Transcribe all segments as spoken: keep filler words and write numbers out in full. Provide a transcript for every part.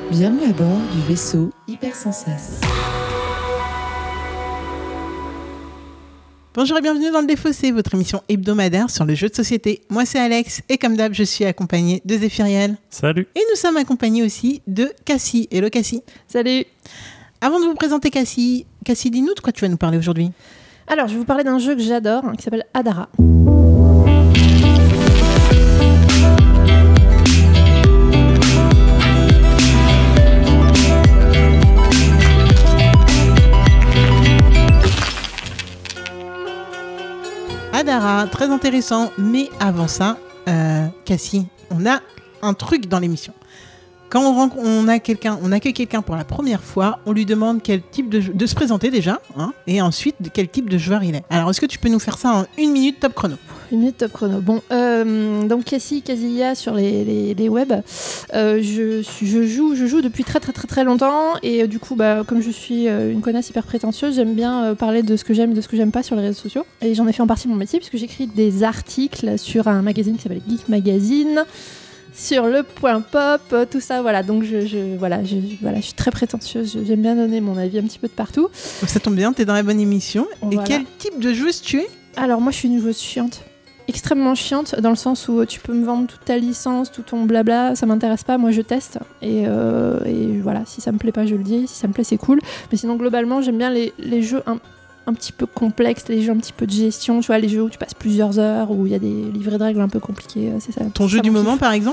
Bienvenue à bord du vaisseau Hypersensas. Bonjour et bienvenue dans Le Défaussé, votre émission hebdomadaire sur les jeux de société. Moi c'est Alex et comme d'hab je suis accompagnée de Zéphiriel. Salut. Et nous sommes accompagnés aussi de Cassie. Hello Cassie. Salut. Avant de vous présenter Cassie, Cassie dis-nous de quoi tu vas nous parler aujourd'hui. Alors je vais vous parler d'un jeu que j'adore hein, qui s'appelle Adara. Adara, très intéressant, mais avant ça, euh, Cassie, on a un truc dans l'émission. Quand on, rencontre, on, a quelqu'un, on accueille quelqu'un pour la première fois, on lui demande quel type de, de se présenter déjà, hein, et ensuite de quel type de joueur il est. Alors, est-ce que tu peux nous faire ça en une minute top chrono ? Une minute top chrono. Bon, euh, donc Cassie Casilla sur les, les, les web. Euh, je, je, joue, je joue depuis très très très très longtemps et euh, du coup, bah, comme je suis euh, une connasse hyper prétentieuse, j'aime bien euh, parler de ce que j'aime et de ce que j'aime pas sur les réseaux sociaux. Et j'en ai fait en partie mon métier puisque j'écris des articles sur un magazine qui s'appelle Geek Magazine, sur le point pop, tout ça, voilà. Donc je, je, voilà, je, voilà, je suis très prétentieuse, j'aime bien donner mon avis un petit peu de partout. Ça tombe bien, t'es dans la bonne émission. Voilà. Et quel type de joueuse tu es ? Alors moi je suis une joueuse chiante. Extrêmement chiante dans le sens où tu peux me vendre toute ta licence, tout ton blabla, ça m'intéresse pas, moi je teste et, euh, et voilà, si ça me plaît pas je le dis, si ça me plaît c'est cool, mais sinon globalement j'aime bien les, les jeux un, un petit peu complexes, les jeux un petit peu de gestion, tu vois, les jeux où tu passes plusieurs heures, où il y a des livrets de règles un peu compliqués, c'est ça. Ton c'est jeu ça, du mon moment kiff. par exemple ?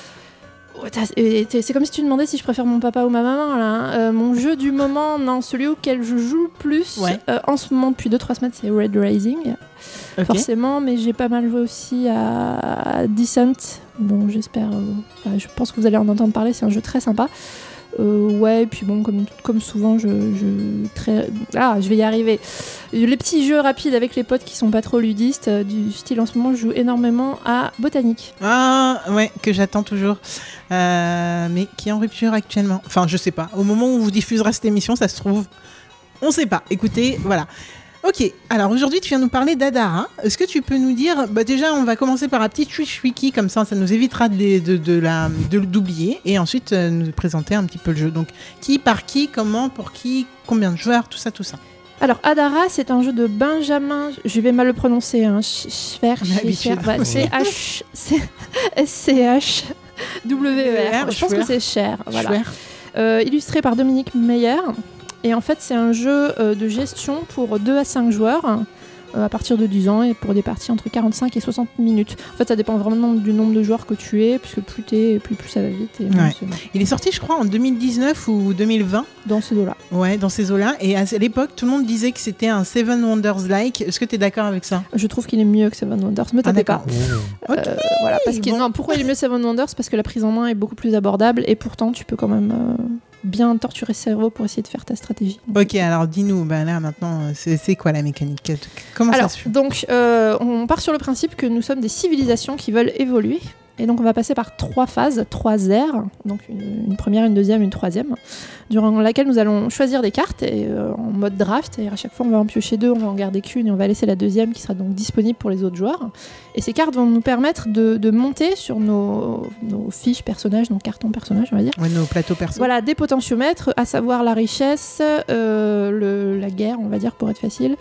C'est comme si tu demandais si je préfère mon papa ou ma maman là. Euh, mon jeu du moment, non, celui auquel je joue le plus ouais. euh, en ce moment depuis deux trois semaines, c'est Red Rising. Okay. Forcément, mais j'ai pas mal joué aussi à Descent. Bon, j'espère. Euh, bah, je pense que vous allez en entendre parler. C'est un jeu très sympa. Euh, ouais, et puis bon, comme, comme souvent, je, je très ah, je vais y arriver. Les petits jeux rapides avec les potes qui sont pas trop ludistes, euh, du style en ce moment, je joue énormément à Botanique. Ah ouais, que j'attends toujours, euh, mais qui est en rupture actuellement. Enfin, je sais pas. Au moment où on vous diffusera cette émission, ça se trouve, on sait pas. Écoutez, voilà. Ok, alors aujourd'hui tu viens nous parler d'Adara. Est-ce que tu peux nous dire, bah déjà on va commencer par un petit wiki, comme ça ça nous évitera de, de, de la, de, d'oublier, et ensuite euh, nous présenter un petit peu le jeu. Donc qui, par qui, comment, pour qui, combien de joueurs, tout ça, tout ça. Alors Adara c'est un jeu de Benjamin, je vais mal le prononcer, hein, Schwer, c'est H, S C H W E R, je pense que c'est Cher, voilà. Euh, illustré par Dominique Meyer. Et en fait, c'est un jeu euh, de gestion pour deux à cinq joueurs euh, à partir de dix ans et pour des parties entre quarante-cinq et soixante minutes. En fait, ça dépend vraiment du nombre de joueurs que tu es, puisque plus t'es, plus, plus ça va vite. Et ouais. Il est sorti, je crois, en deux mille dix-neuf ou deux mille vingt. Dans ces eaux-là. Ouais, dans ces eaux-là. Et à l'époque, tout le monde disait que c'était un Seven Wonders-like. Est-ce que tu es d'accord avec ça ? Je trouve qu'il est mieux que Seven Wonders. Me tapez ah, pas. Oh. Euh, okay, voilà, parce que, bon. Non, pourquoi il est mieux Seven Wonders ? Parce que la prise en main est beaucoup plus abordable et pourtant, tu peux quand même... Euh, bien torturer le cerveau pour essayer de faire ta stratégie. Donc, ok, alors dis-nous, bah là maintenant, c'est, c'est quoi la mécanique ? Comment alors, ça se fait ? Donc, euh, on part sur le principe que nous sommes des civilisations qui veulent évoluer. Et donc, on va passer par trois phases, trois ères, donc une, une première, une deuxième, une troisième, durant laquelle nous allons choisir des cartes et, euh, en mode draft. Et à chaque fois, on va en piocher deux, on va en garder qu'une et on va laisser la deuxième qui sera donc disponible pour les autres joueurs. Et ces cartes vont nous permettre de, de monter sur nos, nos fiches personnages, nos cartons personnages, on va dire. Ouais, nos plateaux perso. Voilà, des potentiomètres, à savoir la richesse, euh, le, la guerre, on va dire, pour être facile,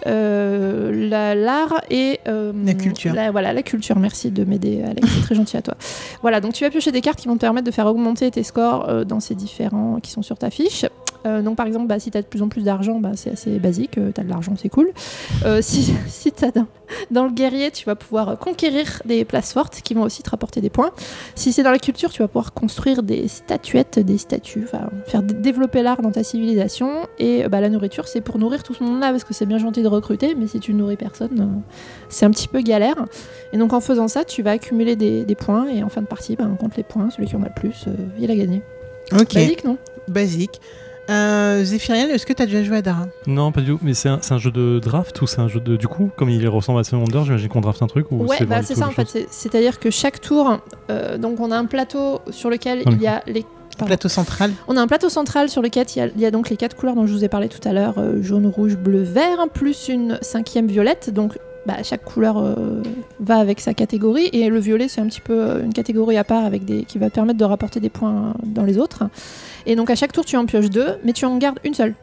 euh, la, l'art et... Euh, la culture. La, voilà, la culture. Merci de m'aider, Alex, c'est très gentil à toi. Voilà, donc tu vas piocher des cartes qui vont te permettre de faire augmenter tes scores euh, dans ces différents qui sont sur ta fiche. Euh, donc par exemple, bah, si tu as de plus en plus d'argent, bah, c'est assez basique, euh, tu as de l'argent, c'est cool. Euh, si si tu as dans, dans le guerrier, tu vas pouvoir conquérir des places fortes qui vont aussi te rapporter des points. Si c'est dans la culture, tu vas pouvoir construire des statuettes, des statues, faire d- développer l'art dans ta civilisation. Et bah, la nourriture, c'est pour nourrir tout ce monde-là, parce que c'est bien gentil de recruter, mais si tu nourris personne, euh, c'est un petit peu galère. Et donc en faisant ça, tu vas accumuler des, des points, et en fin de partie, bah, on compte les points, celui qui en a le plus, euh, il a gagné. Ok. Basique, non ? Basique. Euh, Zéphiriel, est-ce que tu as déjà joué à Adara ? Non, pas du tout. Mais c'est un, c'est un jeu de draft ou c'est un jeu de... Du coup, comme il ressemble à Seven Wonders, j'imagine qu'on draft un truc ou ouais, c'est bah, c'est ça en fait. C'est, c'est-à-dire que chaque tour, euh, donc on a un plateau sur lequel okay. il y a les... Pardon. Plateau central. On a un plateau central sur lequel il y a, il y a donc les quatre couleurs dont je vous ai parlé tout à l'heure, euh, jaune, rouge, bleu, vert, plus une cinquième violette. Donc bah, chaque couleur euh, va avec sa catégorie. Et le violet, c'est un petit peu une catégorie à part avec des... qui va te permettre de rapporter des points dans les autres. Et donc à chaque tour, tu en pioches deux, mais tu en gardes une seule.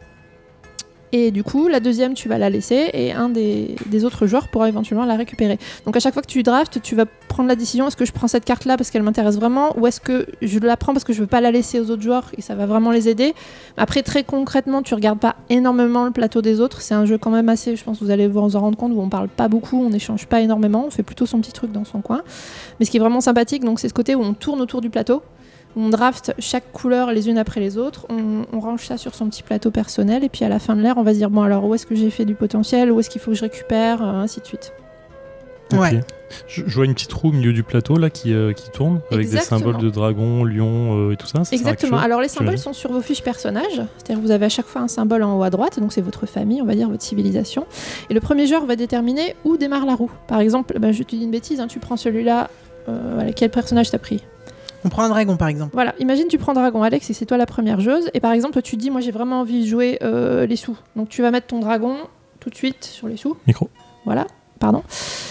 Et du coup, la deuxième, tu vas la laisser et un des, des autres joueurs pourra éventuellement la récupérer. Donc à chaque fois que tu draftes, tu vas prendre la décision, est-ce que je prends cette carte-là parce qu'elle m'intéresse vraiment ou est-ce que je la prends parce que je veux pas la laisser aux autres joueurs et ça va vraiment les aider. Après, très concrètement, tu regardes pas énormément le plateau des autres. C'est un jeu quand même assez, je pense que vous allez vous en rendre compte, où on parle pas beaucoup, on n'échange pas énormément, on fait plutôt son petit truc dans son coin. Mais ce qui est vraiment sympathique, donc, c'est ce côté où on tourne autour du plateau. On draft chaque couleur les unes après les autres, on, on range ça sur son petit plateau personnel et puis à la fin de l'ère, on va se dire bon alors où est-ce que j'ai fait du potentiel, où est-ce qu'il faut que je récupère, euh, ainsi de suite. Ok. Ouais. Je, je vois une petite roue au milieu du plateau là qui, euh, qui tourne avec Exactement. des symboles de dragon, lion euh, et tout ça. ça Exactement. Alors les symboles j'imagine. sont sur vos fiches personnages, c'est-à-dire que vous avez à chaque fois un symbole en haut à droite, donc c'est votre famille, on va dire votre civilisation. Et le premier joueur va déterminer où démarre la roue. Par exemple, bah, je te dis une bêtise, hein, tu prends celui-là, euh, voilà, quel personnage t'as pris ? On prend un dragon par exemple. Voilà, imagine tu prends Dragon Alex et c'est toi la première joueuse et par exemple tu te dis moi j'ai vraiment envie de jouer euh, les sous. Donc tu vas mettre ton dragon tout de suite sur les sous. Micro. Voilà, pardon.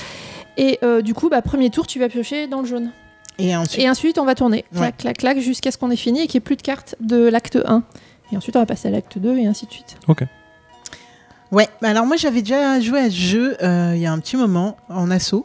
Et euh, du coup, bah, premier tour tu vas piocher dans le jaune. Et ensuite, Et ensuite on va tourner, clac, Ouais. clac, clac, jusqu'à ce qu'on ait fini et qu'il n'y ait plus de cartes de l'acte un. Et ensuite on va passer à l'acte deux et ainsi de suite. Ok. ouais. Bah alors moi j'avais déjà joué à ce jeu euh, il y a un petit moment en assaut.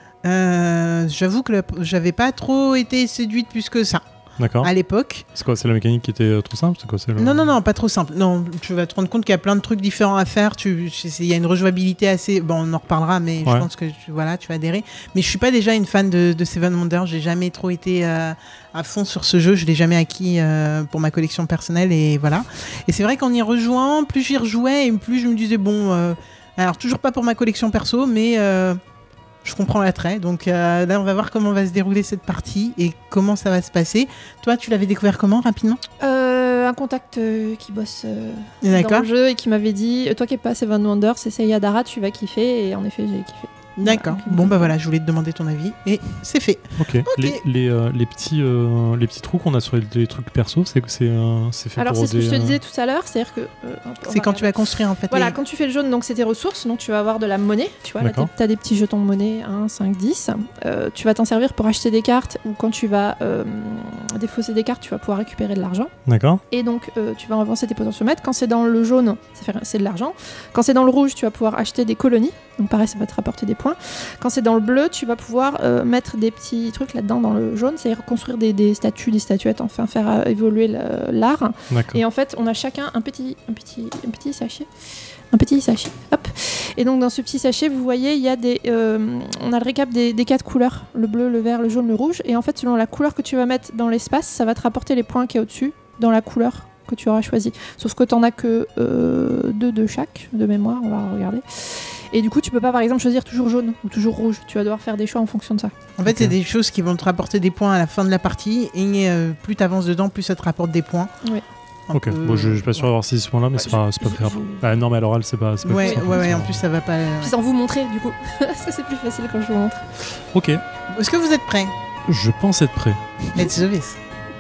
Euh, j'avoue que le- j'avais pas trop été séduite plus que ça D'accord. à l'époque. C'est quoi? C'est la mécanique qui était euh, trop simple? C'est quoi? C'est le... Non, non, non, pas trop simple. Non, tu vas te rendre compte qu'il y a plein de trucs différents à faire. Tu, il y a une rejouabilité assez. Bon, on en reparlera, mais Ouais. je pense que tu, voilà, tu vas adhérer. Mais je suis pas déjà une fan de, de Seven Wonders. J'ai jamais trop été euh, à fond sur ce jeu. Je l'ai jamais acquis euh, pour ma collection personnelle et voilà. Et c'est vrai qu'en y rejoignant, plus j'y rejouais et plus je me disais bon. Euh, alors toujours pas pour ma collection perso, mais euh, je comprends l'attrait. Donc euh, là, on va voir comment va se dérouler cette partie et comment ça va se passer. Toi, tu l'avais découvert comment rapidement? Euh, un contact euh, qui bosse euh, dans D'accord. le jeu et qui m'avait dit euh, toi qui n'es pas Seven Wonders, essaye Adara, tu vas kiffer. Et en effet, j'ai kiffé. D'accord. Voilà. Bon bah voilà, je voulais te demander ton avis et c'est fait. Ok. Les, les, euh, les, petits, euh, les petits trous qu'on a sur les, les trucs perso, c'est c'est euh, c'est fait Alors pour c'est ce que des, je te euh, disais tout à l'heure, c'est-à-dire que euh, hop, on C'est va quand tu vas construire en fait. Voilà, les- quand tu fais le jaune, donc c'est tes ressources, donc tu vas avoir de la monnaie, tu vois, là D'accord. tu as des petits jetons de monnaie, un, cinq, dix. Euh, tu vas t'en servir pour acheter des cartes, ou quand tu vas euh, défausser des cartes, tu vas pouvoir récupérer de l'argent. D'accord. Et donc euh, tu vas avancer tes potentiomètres. Quand c'est dans le jaune, ça fait- c'est de l'argent. Quand c'est dans le rouge, tu vas pouvoir acheter des colonies, donc pareil, ça va te rapporter des points. Quand c'est dans le bleu, tu vas pouvoir euh, mettre des petits trucs là-dedans dans le jaune, c'est-à-dire construire des, des statues, des statuettes, enfin faire euh, évoluer le- l'art. D'accord. Et en fait, on a chacun un petit, un petit, un petit sachet. Un petit sachet. Hop. Et donc, dans ce petit sachet, vous voyez, il y a des. euh, on a le récap des, des quatre couleurs le bleu, le vert, le jaune, le rouge. Et en fait, selon la couleur que tu vas mettre dans l'espace, ça va te rapporter les points qui est au-dessus dans la couleur que tu auras choisi. Sauf que tu n'en as que euh, deux de chaque, de mémoire. On va regarder. Et du coup, tu peux pas, par exemple, choisir toujours jaune ou toujours rouge. Tu vas devoir faire des choix en fonction de ça. En fait, Ok. c'est des choses qui vont te rapporter des points à la fin de la partie et euh, plus tu avances dedans, plus ça te rapporte des points. Oui. Un Ok. peu- Bon, je, je suis pas sûr d'avoir saisi ce point-là, mais c'est pas, c'est pas je- très grave. je- Ah, non, mais à l'oral, c'est pas. c'est pas Ouais, plus simple, ouais, ouais, c'est en pas- plus ça va pas. Puis sans vous montrer, du coup. Parce que c'est plus facile quand je vous montre. Ok. Est-ce que vous êtes prêts? Je pense être prêt. Let's do this.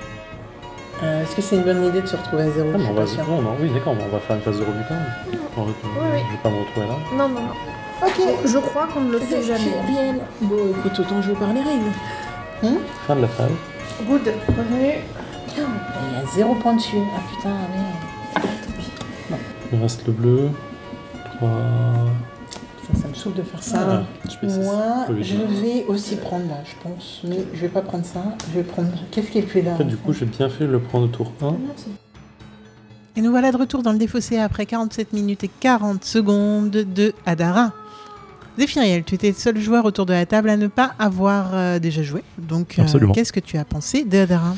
Euh, Est-ce que c'est une bonne idée de se retrouver à zéro? Ah, Je mais suis on pas va, sûre. non, non, oui, d'accord, on va faire une phase de revue quand même. En fait, Oui, oui. Je vais pas me retrouver là. Non, non, non. Ok. Je crois qu'on ne le fait jamais. Riel. Bon, écoute, autant jouer par les règles. Fin de la phase. Good. Revenu. Il y a zéro point dessus. Ah putain, merde. Il reste le bleu. trois. Ça, ça me saoule de faire ça. Ah, je précise. Moi, Faut le je dire. vais aussi prendre là, je pense. Mais je vais pas prendre ça. Je vais prendre. Qu'est-ce qui est fait là En fait, du coup, j'ai bien fait de le prendre au tour un. Et nous voilà de retour dans le défaussé après quarante-sept minutes et quarante secondes de Adara. Zéphiriel, tu étais le seul joueur autour de la table à ne pas avoir euh, déjà joué. Donc, euh, Absolument. qu'est-ce que tu as pensé de Adara?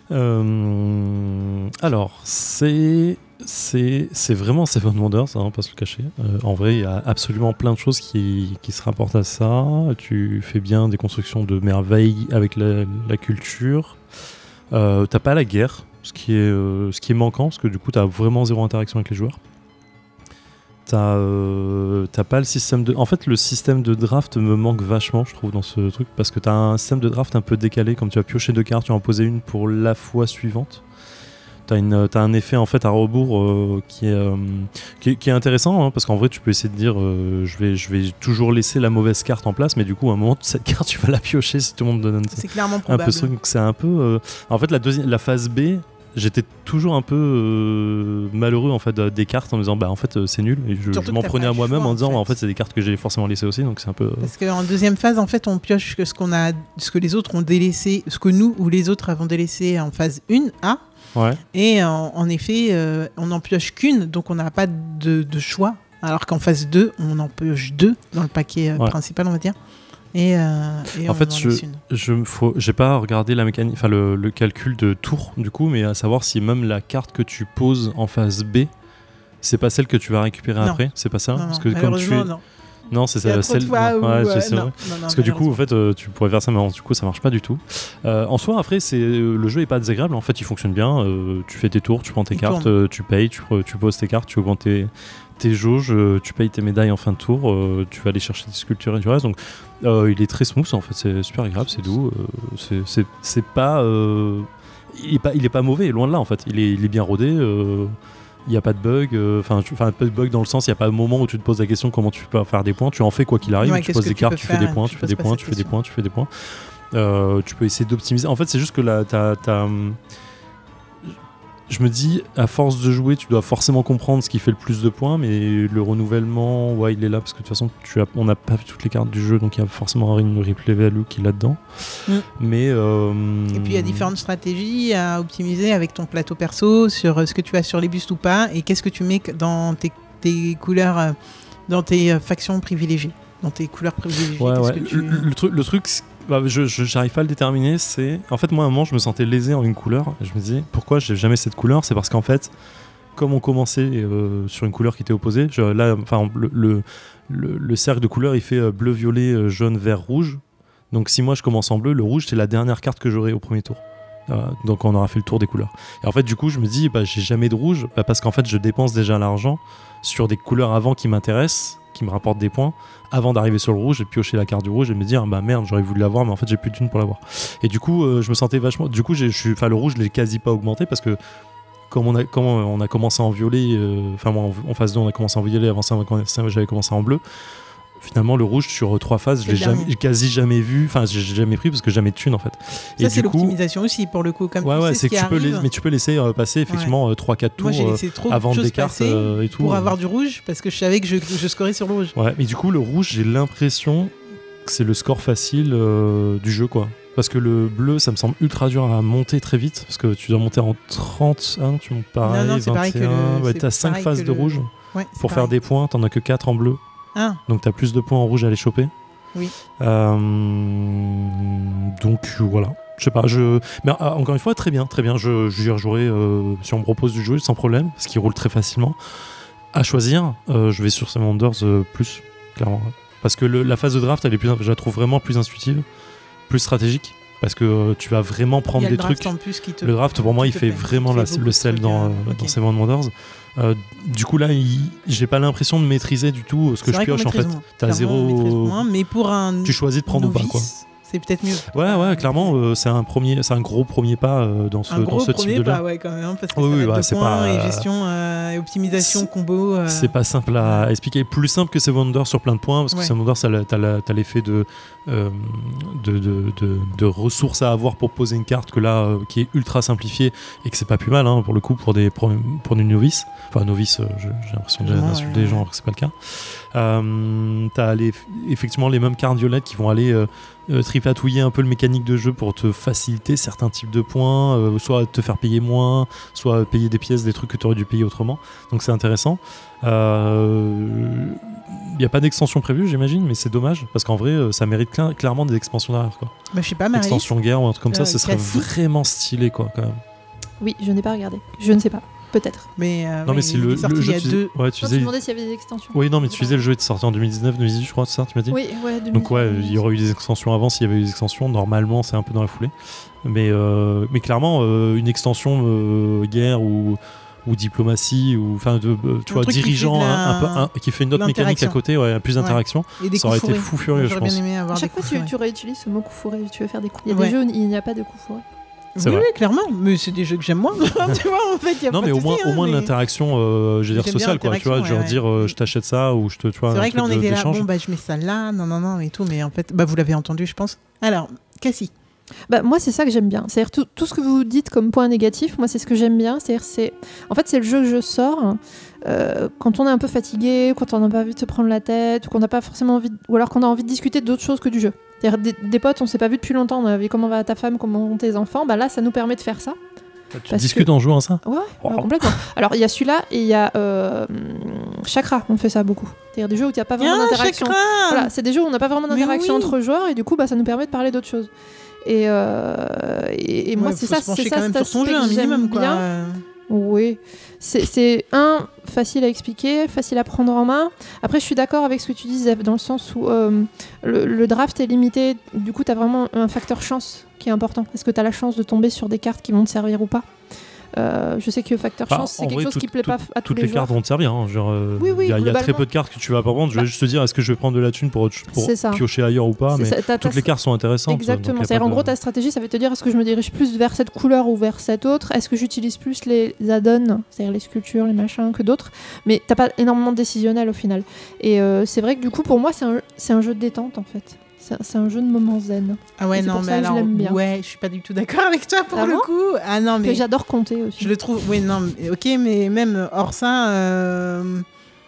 Euh, alors, c'est c'est c'est vraiment Seven Wonders, hein, on va pas se le cacher. Euh, en vrai, il y a absolument plein de choses qui, qui se rapportent à ça. Tu fais bien des constructions de merveilles avec la, la culture. Euh, t'as pas la guerre, ce qui est euh, ce qui est manquant, parce que du coup, t'as vraiment zéro interaction avec les joueurs. T'as euh, t'as pas le système de... En fait, le système de draft me manque vachement, je trouve, dans ce truc, parce que t'as un système de draft un peu décalé, comme tu vas piocher deux cartes, tu vas en poser une pour la fois suivante. T'as, une, t'as un effet en fait à rebours euh, qui, est, euh, qui, est, qui est intéressant, hein, parce qu'en vrai tu peux essayer de dire euh, je, vais, je vais toujours laisser la mauvaise carte en place, mais du coup à un moment cette carte tu vas la piocher si tout le monde donne C'est clairement un probable. peu ça. Donc c'est un peu. Euh... En fait la, deuxième, la phase B, j'étais toujours un peu euh, malheureux en fait des cartes en me disant bah en fait euh, c'est nul et je, je m'en prenais à moi-même choix, en disant en fait. Bah, en fait c'est des cartes que j'ai forcément laissées aussi, donc c'est un peu. Euh... Parce qu'en deuxième phase en fait on pioche ce qu'on a, ce que les autres ont délaissé, ce que nous ou les autres avons délaissé en phase un A. Ouais. Et en, en effet, euh, on n'en pioche qu'une, donc on n'a pas de, de choix. Alors qu'en phase deux, on en pioche deux dans le paquet euh, ouais. principal, on va dire. Et, euh, et en on fait, en je, laisse une. je faut, j'ai pas regardé la mécanique, enfin le, le calcul de tour du coup, mais à savoir si même la carte que tu poses en phase B, c'est pas celle que tu vas récupérer non. après, c'est pas ça. Non, parce non. que comme tu es... non. Non, c'est ça. Celle. Non. Ouais, ou... c'est, c'est non, vrai. non, non, Parce que du coup, en fait, euh, tu pourrais faire ça, mais du coup, ça marche pas du tout. Euh, en soi, après, c'est euh, le jeu est pas désagréable. En fait, il fonctionne bien. Euh, tu fais tes tours, tu prends tes il cartes, euh, tu payes, tu, tu poses tes cartes, tu augmentes tes, tes jauges, euh, tu payes tes médailles en fin de tour, euh, tu vas aller chercher des sculptures et du reste. Donc, euh, il est très smooth. En fait, c'est super agréable, c'est doux. Euh, c'est, c'est, c'est pas, euh, il est pas, il est pas mauvais. Loin de là, en fait, il est, il est bien rodé. Euh, Il n'y a pas de bug, enfin, euh, pas de bug dans le sens, il n'y a pas de moment où tu te poses la question comment tu peux faire des points. Tu en fais quoi qu'il arrive, ouais, tu poses des cartes, tu fais des points, tu tu fais des points, tu fais des points, tu fais des points. Euh, tu peux essayer d'optimiser. En fait, c'est juste que là, t'as, t'as, je me dis, à force de jouer, tu dois forcément comprendre ce qui fait le plus de points, mais le renouvellement, ouais, il est là parce que de toute façon, tu as, on n'a pas vu toutes les cartes du jeu, donc il y a forcément une replay value qui est là-dedans. Mm. Mais euh... et puis il y a différentes stratégies à optimiser avec ton plateau perso sur ce que tu as sur les bustes ou pas, et qu'est-ce que tu mets dans tes, tes couleurs, dans tes factions privilégiées, dans tes couleurs privilégiées. Ouais, ouais. Que tu... le, le, truc, le truc. Bah, je, je j'arrive pas à le déterminer. C'est en fait moi à un moment je me sentais lésé en une couleur et je me disais pourquoi j'ai jamais cette couleur. C'est parce qu'en fait comme on commençait euh, sur une couleur qui était opposée, je, là enfin le, le, le, le cercle de couleurs il fait euh, bleu, violet, euh, jaune, vert, rouge. Donc si moi je commence en bleu, le rouge c'est la dernière carte que j'aurai au premier tour. Euh, donc on aura fait le tour des couleurs. Et en fait du coup je me dis bah j'ai jamais de rouge bah, parce qu'en fait je dépense déjà l'argent sur des couleurs avant qui m'intéressent, qui me rapportent des points, avant d'arriver sur le rouge et de piocher la carte du rouge et me dire bah merde j'aurais voulu l'avoir mais en fait j'ai plus de thunes pour l'avoir. Et du coup euh, je me sentais vachement, du coup j'ai, je suis, enfin le rouge je l'ai quasi pas augmenté parce que comme on a, comme on a commencé en violet, enfin euh, moi en, en phase deux on a commencé en violet, avant ça j'avais commencé en bleu. Finalement le rouge sur trois phases je l'ai jamais, quasi jamais vu, enfin j'ai jamais pris parce que j'ai jamais de thunes en fait. Ça et c'est du l'optimisation coup, aussi pour le coup comme ouais, tu ouais, sais c'est ce que tu peux les, mais tu peux laisser euh, passer effectivement ouais. euh, trois quatre tours euh, avant des cartes euh, et tout pour euh. avoir du rouge parce que je savais que je, je scorais sur le rouge. Ouais, mais du coup le rouge j'ai l'impression que c'est le score facile euh, du jeu quoi. Parce que le bleu, ça me semble ultra dur à monter très vite. Parce que tu dois monter en trente, hein, tu montes pareil, non, non, c'est pareil que le, ouais, t'as cinq phases de rouge. Ouais, pour pareil. faire des points, t'en as que quatre en bleu. Ah. Donc t'as plus de points en rouge à les choper. Oui. Euh, donc voilà. Je sais pas, je... mais euh, encore une fois, très bien, très bien. Je, je y rejouerai euh, si on me propose du jeu sans problème, parce qu'il roule très facilement. À choisir, euh, je vais sur Seven Wonders euh, plus, clairement. Parce que le, la phase de draft, elle est plus, je la trouve vraiment plus intuitive, plus stratégique. Parce que euh, tu vas vraiment prendre des trucs. Te... Le draft, pour moi, il fait vraiment la, le sel dans, euh, okay. dans Seven Wonders. Euh, du coup, là, il, j'ai pas l'impression de maîtriser du tout ce que c'est je pioche en fait. Moins. T'as zéro. Moins, mais pour un. Tu choisis de prendre novice, ou pas, quoi. C'est peut-être mieux. Ouais, ouais, clairement, euh, c'est un premier, c'est un gros premier pas euh, dans ce, un gros dans ce premier type de pas, là. ouais, quand même, parce que oui, ça oui, va bah, de c'est points pas et gestion euh, et optimisation c'est, combo. Euh... C'est pas simple à expliquer. Plus simple que Seven Wonders sur plein de points, parce que ouais. Seven Wonders, t'as, t'as, t'as l'effet de, euh, de, de, de, de ressources à avoir pour poser une carte que là, euh, qui est ultra simplifiée et que c'est pas plus mal hein, pour le coup pour des pour, pour des novices. Enfin novice, euh, j'ai l'impression de d'insulter ouais, les gens alors que c'est pas le cas. Euh, t'as les, effectivement les mêmes cartes violettes qui vont aller euh, euh, tripatouiller un peu le mécanique de jeu pour te faciliter certains types de points, euh, soit te faire payer moins, soit payer des pièces, des trucs que tu aurais dû payer autrement. Donc c'est intéressant. Il euh, n'y a pas d'extension prévue, j'imagine, mais c'est dommage parce qu'en vrai, ça mérite cl- clairement des expansions derrière. Quoi. Bah, je sais pas, Marie. Extension guerre ou un truc comme euh, ça, ce serait classique. Vraiment stylé, quoi, quand même. Oui, je n'ai pas regardé. Je ne sais pas. Peut-être. Mais euh, non, oui, mais si le, le jeu. Il y a deux. Ouais, tu non, disais... tu demandais s'il y avait des extensions. Oui, non, mais tu disais le jeu était sorti en deux mille dix-neuf, deux mille dix-huit, je crois, c'est ça, tu m'as dit. Oui, ouais, deux mille dix-huit. Donc, ouais, il y aurait eu des extensions avant s'il y avait eu des extensions. Normalement, c'est un peu dans la foulée. Mais, euh, mais clairement, euh, une extension euh, guerre ou. ou diplomatie ou enfin de euh, tu vois dirigeant la... un, un peu un, qui fait une autre mécanique à côté ouais plus d'interaction ouais. Ça aurait été fou furieux je pense. Bien aimé avoir à chaque fois tu, tu réutilises ce mot coup fourré, tu veux faire des coups il y a ouais. des jeux où il n'y a pas de coup fourré C'est oui, vrai. oui, clairement. Mais c'est des jeux que j'aime moins. tu vois, en fait, y a Non, pas mais de au moins, souci, au hein, moins de mais- l'interaction, euh, je veux dire, J'aime bien sociale, quoi. Tu vois, l'interaction, genre ouais, dire, ouais. euh, je t'achète ça ou je te, tu vois, C'est un vrai que là, on truc de- était là. d'échange. Bon, bah, je mets ça là. Non, non, non, et tout. Mais en fait, bah, vous l'avez entendu, je pense. Alors, Cassie. Bah, moi, c'est ça que j'aime bien. C'est-à-dire tout, tout ce que vous dites comme point négatif, moi, c'est ce que j'aime bien. C'est-à-dire, c'est... En fait, c'est le jeu que je sors euh, quand on est un peu fatigué, quand on n'a pas envie de se prendre la tête, ou qu'on n'a pas forcément envie, de... ou alors qu'on a envie de discuter d'autre chose que du jeu. C'est-à-dire des, des potes, on s'est pas vu depuis longtemps, on avait comment va ta femme, comment vont tes enfants. Bah là, ça nous permet de faire ça. Tu parce discutes que- en jouant à ça Ouais, Oh. ouais, complètement. Alors, il y a celui-là et il y a euh, Chakra, on fait ça beaucoup. C'est-à-dire des jeux où il n'y a pas vraiment Ah, d'interaction. Chakra Voilà, c'est des jeux où on n'a pas vraiment Mais d'interaction oui. entre joueurs et du coup, bah, ça nous permet de parler d'autres choses. Et, euh, et, et moi, Ouais, c'est faut ça, se pencher c'est ça quand même cet sur son aspect jeu, un que j'aime minimum, quoi. bien. Oui, c'est, c'est un, facile à expliquer, facile à prendre en main. Après, je suis d'accord avec ce que tu disais, dans le sens où euh, le, le draft est limité. Du coup, tu as vraiment un facteur chance qui est important. Est-ce que tu as la chance de tomber sur des cartes qui vont te servir ou pas? Euh, je sais que facteur Bah, chance, c'est en quelque vrai, chose tout- qui plaît tout- pas à tous Toutes les, les joueurs. cartes vont te servir. hein, genre, euh, Oui, oui, il y a, il y a très globalement. peu de cartes que tu vas pas prendre. Je vais Bah, juste te dire, est-ce que je vais prendre de la thune pour, pour C'est ça. piocher ailleurs ou pas? C'est Mais ça, t'as- toutes t'as- les cartes sont intéressantes. Exactement. donc y a C'est-à-dire, pas en de- gros, ta stratégie, ça va te dire est-ce que je me dirige plus vers cette couleur ou vers cette autre? Est-ce que j'utilise plus les add-ons, c'est-à-dire les sculptures, les machins, que d'autres? Mais t'as pas énormément de décisionnel au final. Et euh, c'est vrai que du coup, pour moi, c'est un, c'est un jeu de détente en fait. C'est, c'est un jeu de moment zen. Ah ouais, Et c'est non, pour mais ça que je alors, l'aime bien. ouais, je suis pas du tout d'accord avec toi pour Ah le bon coup. Ah non, Mais mais j'adore compter aussi. je le trouve. Oui, non, mais- ok, mais même hors ça, euh,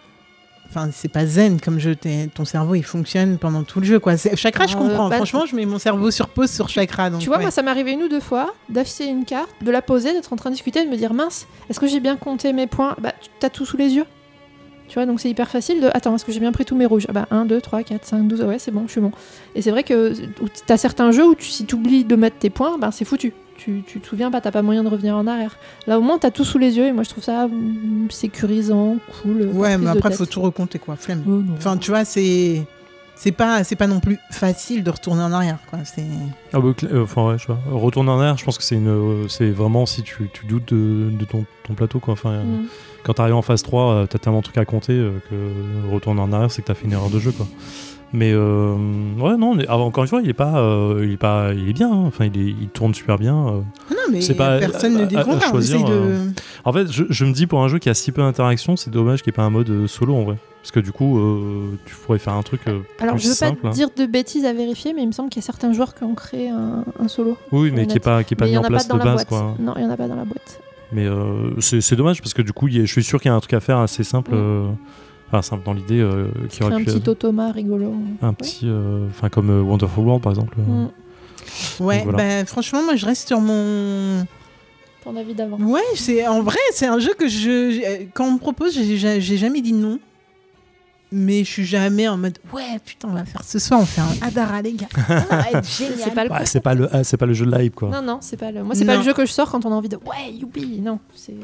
enfin, c'est pas zen comme jeu. T'es- Ton cerveau, il fonctionne pendant tout le jeu, quoi. C'est- Chakra, je Euh, comprends. bah, Franchement, je mets mon cerveau sur pause sur Chakra. Donc, Tu vois, ouais. moi, ça m'est arrivé une ou deux fois d'acheter une carte, de la poser, d'être en train de discuter, de me dire mince, est-ce que j'ai bien compté mes points? Bah, tu as tout sous les yeux. Tu vois, donc c'est hyper facile de. Attends, est-ce que j'ai bien pris tous mes rouges? Ah bah, un, deux, trois, quatre, cinq, douze, ouais, c'est bon, je suis bon. Et c'est vrai que où t'as certains jeux où tu, si tu oublies de mettre tes points, bah, c'est foutu. Tu, tu te souviens pas, t'as pas moyen de revenir en arrière. Là, au moins, t'as tout sous les yeux et moi, je trouve ça mm, sécurisant, cool. pas de Ouais, mais prise de après, tête. faut tout recompter, quoi. Flemme. Oh, non. Enfin, tu vois, c'est. C'est pas, c'est pas non plus facile de retourner en arrière, quoi. C'est... Ah bah, cl- euh, enfin ouais, je vois. Retourner en arrière, je pense que c'est une, euh, c'est vraiment si tu, tu doutes de, de ton, ton plateau, quoi. Enfin, euh, Mm. quand t'arrives en phase trois, euh, t'as tellement de trucs à compter euh, que retourner en arrière, c'est que t'as fait une erreur de jeu, quoi. Mais euh, ouais, non, mais, ah, encore une fois, il est pas, euh, il est pas, il est bien. hein. Enfin, il, est, il tourne super bien. euh. Ah non, mais C'est pas- personne à- ne dit à- le contraire. à On choisir, essaye de... euh, En fait, je, je me dis pour un jeu qui a si peu d'interaction, c'est dommage qu'il n'y ait pas un mode euh, solo en vrai. Parce que du coup, euh, tu pourrais faire un truc euh, Alors, plus je veux simple. pas hein. dire de bêtises à vérifier, mais il me semble qu'il y a certains joueurs qui ont créé un, un solo. Oui, mais qui n'est honnête. pas, qui est pas Mais il mis y en en a place pas de dans la base, boîte. quoi. Non, il y en a pas dans la boîte. Mais euh, c'est c'est dommage parce que du coup, il y a- je suis sûr qu'il y a un truc à faire assez simple. Mm. euh, Enfin, simple dans l'idée, euh, qui Créer aurait un pu. petit automa rigolo. un Ouais. petit. euh, Enfin, comme euh, Wonderful World par exemple. euh. Mm. Ouais, Donc, voilà. bah, franchement, moi, je reste sur mon... Ton avis d'avant. Ouais, c'est en vrai, c'est un jeu que je j'ai- quand on me propose, j'ai j'ai- j'ai jamais dit non. Mais je suis jamais en mode ouais, putain, on va faire ce soir, on fait un Hadara les gars. Ça va être génial. C'est pas le Ouais, c'est pas le, ah, c'est pas le jeu de la hype, quoi. Non, non, c'est pas le. Moi, c'est pas Non. le jeu que je sors quand on a envie de. Ouais, youpi. Non, c'est.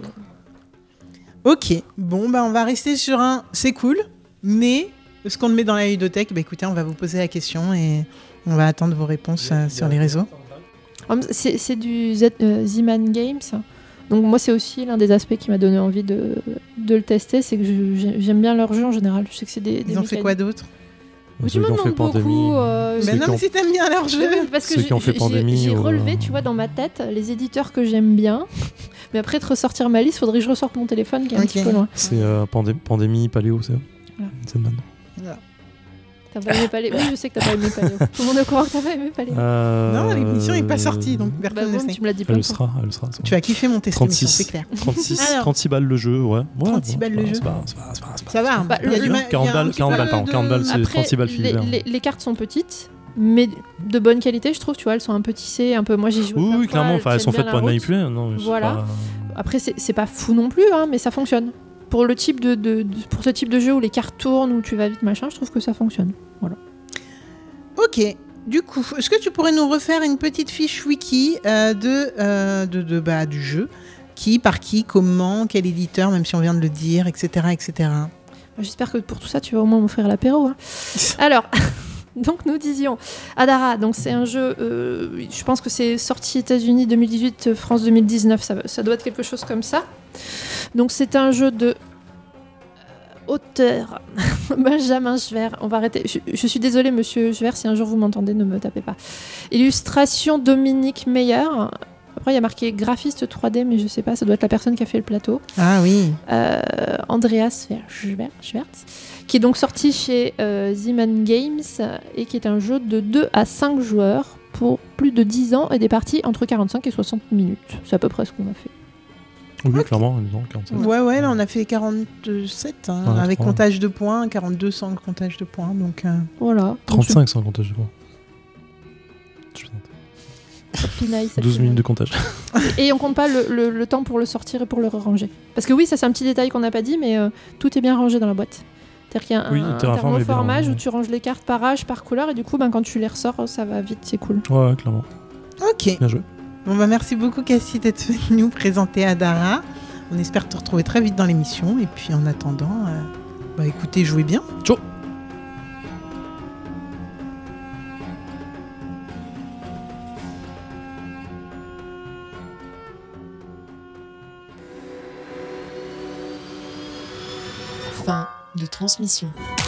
OK. Bon bah on va rester sur un c'est cool, mais ce qu'on met dans la ludothèque, bah écoutez, on va vous poser la question et on va attendre vos réponses euh, sur les réseaux. C'est c'est du Z, euh, Z-Man Games. Donc, moi, c'est aussi l'un des aspects qui m'a donné envie de, de le tester. C'est que je- j'ai- j'aime bien leurs jeux en général. Je sais que c'est des. des Ils ont fait mécaniques- quoi d'autre? Mais tu Ceux me qui ont fait demandes Pandémie. beaucoup. euh, Ceux Bah qui non, ont- mais si t'aimes bien leur jeu. Oui, parce que Ceux j'ai- qui ont fait j'ai- Pandémie j'ai ou, relevé, euh, tu vois, dans ma tête, les éditeurs que j'aime bien. Mais après, de ressortir ma liste, faudrait que je ressorte mon téléphone qui est un Ok. petit peu loin. C'est euh, Pandé- Pandémie, Paléo, c'est Voilà. c'est man. T'as pas aimé Paléo? Oui, je sais que t'as pas aimé Paléo. Tout le monde est au courant que t'as pas aimé Paléo. Euh, Non, l'émission est pas sortie, donc Bah personne ne bon, sait. tu me l'as dit plein Elle de le fois. sera, elle le sera. c'est Tu vas kiffer mon test trente-six. émission, c'est clair. trente-six, Alors. trente-six balles le jeu, ouais. ouais trente-six bon, balles le c'est jeu. pas- c'est pas- c'est pas- c'est pas- Ça va. Bah, il y a le- du ma- il y a quarante un balles, petit quarante peu balles, pardon, de- quarante balles, c'est Après, trente-six balles fil les, vert. les- les cartes sont petites, mais de bonne qualité, je trouve. Tu vois, elles sont un peu tissées, un peu. Moi, j'ai joué. Oui, plein de oui, fois, clairement, enfin, elles tiennent sont bien faites la pour être route. manipulées. Non, c'est Voilà. pas- Après, c'est c'est pas fou non plus, hein, mais ça fonctionne. Pour le type de, de- de- pour ce type de jeu où les cartes tournent, où tu vas vite, machin, je trouve que ça fonctionne. Voilà. Ok. Du coup, est-ce que tu pourrais nous refaire une petite fiche wiki euh, de, euh, de, de- bah, du jeu? Qui, par qui, comment, quel éditeur, même si on vient de le dire, et cetera, et cetera. J'espère que pour tout ça, tu vas au moins m'offrir l'apéro. hein. Alors, donc nous disions Hadara. Donc c'est un jeu. euh, je pense que c'est sorti États-Unis deux mille dix-huit, euh, France deux mille dix-neuf. Ça, ça doit être quelque chose comme ça. Donc c'est un jeu de euh, auteur Benjamin Schwer. On va arrêter. Je, je suis désolée, Monsieur Schwer, si un jour vous m'entendez, ne me tapez pas. Illustration Dominique Meyer. Après, il y a marqué graphiste trois D, mais je sais pas, ça doit être la personne qui a fait le plateau. Ah oui. Euh, Andreas Schwer- Schwertz, qui est donc sorti chez euh, Zeman Games et qui est un jeu de deux à cinq joueurs pour plus de dix ans et des parties entre quarante-cinq et soixante minutes. C'est à peu près ce qu'on a fait. Oui, Ok. clairement, disons, quarante-sept. Ouais, ouais, là on a fait quarante-sept hein, Ouais, avec trois. comptage de points, quarante-deux sans comptage de points. Donc, euh, Voilà. Donc, trente-cinq sans comptage de points. Je plaisante. c'est pinaille, ça douze fait minutes de mal. comptage. Et on compte pas le, le- le temps pour le sortir et pour le ranger. Parce que oui, ça c'est un petit détail qu'on n'a pas dit, mais euh, tout est bien rangé dans la boîte. C'est-à-dire qu'il y a un, Oui, un Terraform est bien thermoformage rangé. où tu ranges les cartes par âge, par couleur, et du coup, ben, quand tu les ressors, ça va vite, c'est cool. Ouais, ouais, clairement. ok. Bien joué. Bon, bah, merci beaucoup, Cassie, d'être venue nous présenter Adara. On espère te retrouver très vite dans l'émission. Et puis en attendant, euh, bah, écoutez, jouez bien. Ciao. Fin de transmission.